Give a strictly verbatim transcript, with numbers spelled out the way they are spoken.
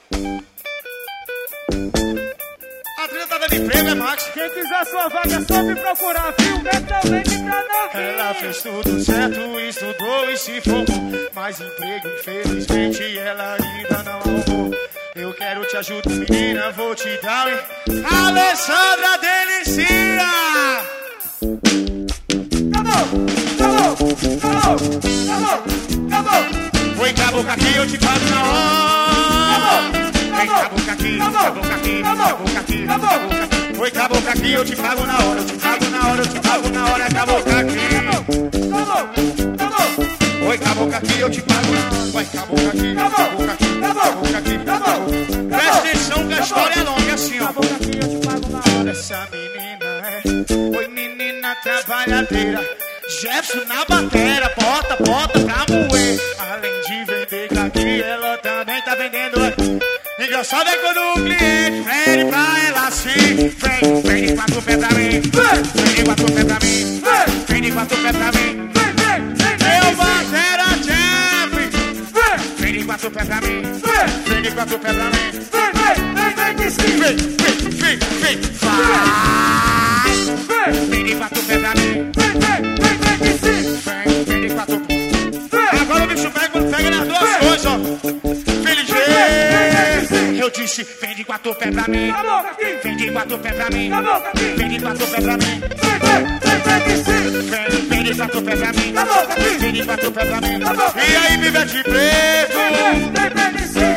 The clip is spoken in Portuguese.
A trilha tá dando emprego, é Max. Quem quiser sua vaga é só me procurar, viu? Mentalmente pra não vir. Ela fez tudo certo, estudou e se formou, mas emprego, infelizmente, ela ainda não arrumou. Eu quero te ajudar, menina, vou te dar um... Alessandra Delicia! Acabou, acabou, acabou, acabou, acabou. Foi com a boca aqui, eu te pago na hora. Vem com a boca aqui, com a boca aqui, com a boca aqui, com a boca aqui. Foi com a boca aqui, eu te pago na hora, eu te pago na hora, eu te pago na hora, com a boca aqui. Acabou, acabou. Foi com a boca aqui, eu te pago na hora. Vai com a boca aqui, com a boca aqui, com a boca aqui, acabou. Presta atenção que a história é longa assim, ó. Com a boca aqui eu te pago na hora. Essa menina é, oi menina trabalhadeira. Jefferson na batera, bota, bota pra moer. Além de vender caqui, ela também tá vendendo. É. Engraçado é quando o cliente pede pra ela assim: vem, vem de quatro pés pra mim, vem de quatro pés pra mim, vem de quatro pés pra mim. Meu batera Jeff, vem de quatro pés pra mim, vem de quatro pés pra mim. Vem, vem, vem, vem de sim. Vem, vem, vem, vem, vai. Vem de quatro pés pra mim. Vem, vem, vem, vem de sim. Vem, vem de quatro. Agora o bicho pega, pega nas duas coisas, ó. Feliz eu disse, vem de quatro pés pra mim. Vem de quatro pés pra mim. Vem de quatro pés pra mim. Vem, vem de quatro pés pra mim. Vem de quatro pés pra mim. E aí, Vivete Preto?